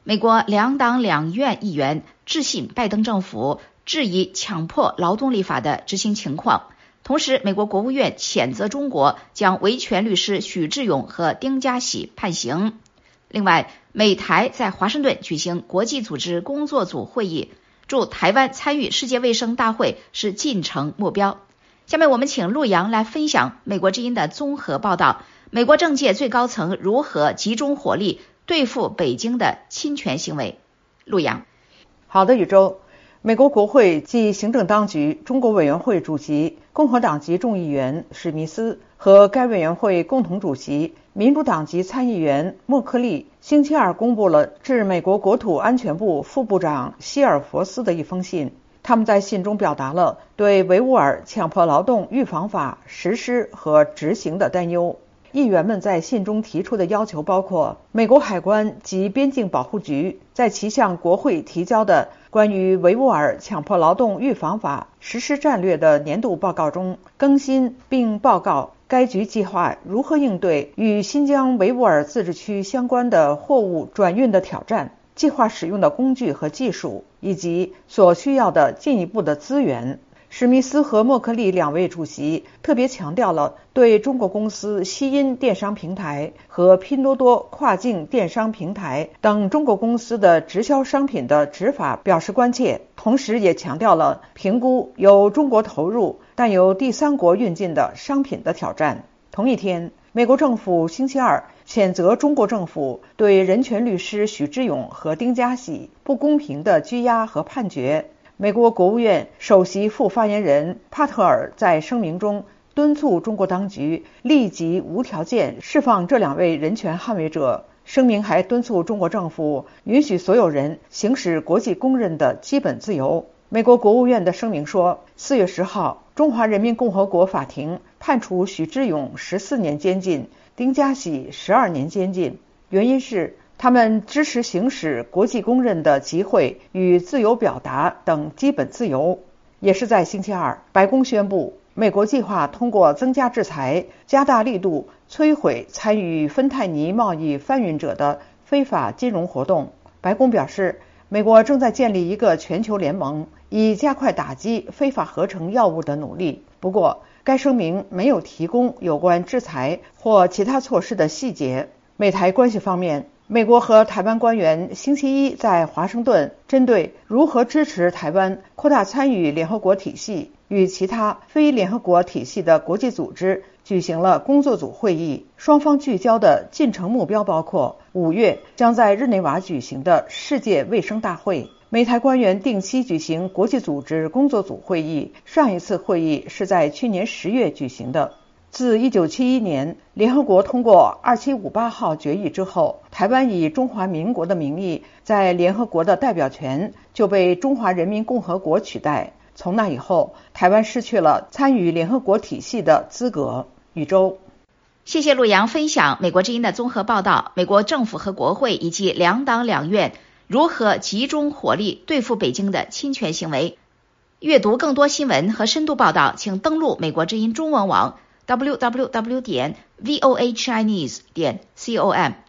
美国两党两院议员致信拜登政府，质疑强迫劳动立法的执行情况。同时，美国国务院谴责中国将维权律师许志勇和丁家喜判刑。另外，美台在华盛顿举行国际组织工作组会议，祝台湾参与世界卫生大会是进程目标。下面我们请陆洋来分享美国之音的综合报道，美国政界最高层如何集中火力对付北京的侵权行为。陆洋。 好的，宇宙。美国国会及行政当局中国委员会主席共和党籍众议员史密斯和该委员会共同主席民主党籍参议员默克利星期二公布了致美国国土安全部副部长希尔佛斯的一封信。他们在信中表达了对维吾尔强迫劳动预防法实施和执行的担忧。议员们在信中提出的要求包括美国海关及边境保护局在其向国会提交的关于维吾尔强迫劳动预防法实施战略的年度报告中更新并报告该局计划如何应对与新疆维吾尔自治区相关的货物转运的挑战，计划使用的工具和技术，以及所需要的进一步的资源。史密斯和默克利两位主席特别强调了对中国公司西音电商平台和拼多多跨境电商平台等中国公司的直销商品的执法表示关切，同时也强调了评估由中国投入但由第三国运进的商品的挑战。同一天，美国政府星期二谴责中国政府对人权律师许志勇和丁家喜不公平的拘押和判决。美国国务院首席副发言人帕特尔在声明中敦促中国当局立即无条件释放这两位人权捍卫者。声明还敦促中国政府允许所有人行使国际公认的基本自由。美国国务院的声明说，4月10号，中华人民共和国法庭判处许志勇14年监禁，丁家喜12年监禁，原因是他们支持行使国际公认的集会与自由表达等基本自由。也是在星期二，白宫宣布美国计划通过增加制裁加大力度摧毁参与芬太尼贸易贩运者的非法金融活动。白宫表示，美国正在建立一个全球联盟，以加快打击非法合成药物的努力。不过该声明没有提供有关制裁或其他措施的细节。美台关系方面，美国和台湾官员星期一在华盛顿针对如何支持台湾扩大参与联合国体系与其他非联合国体系的国际组织举行了工作组会议。双方聚焦的进程目标包括5月将在日内瓦举行的世界卫生大会。美台官员定期举行国际组织工作组会议，上一次会议是在去年10月举行的。自1971年联合国通过2758号决议之后，台湾以中华民国的名义在联合国的代表权就被中华人民共和国取代。从那以后，台湾失去了参与联合国体系的资格。宇宙。 谢谢陆洋分享美国之音的综合报道，美国政府和国会以及两党两院如何集中火力对付北京的侵权行为。阅读更多新闻和深度报道，请登录美国之音中文网www.voachinese.com。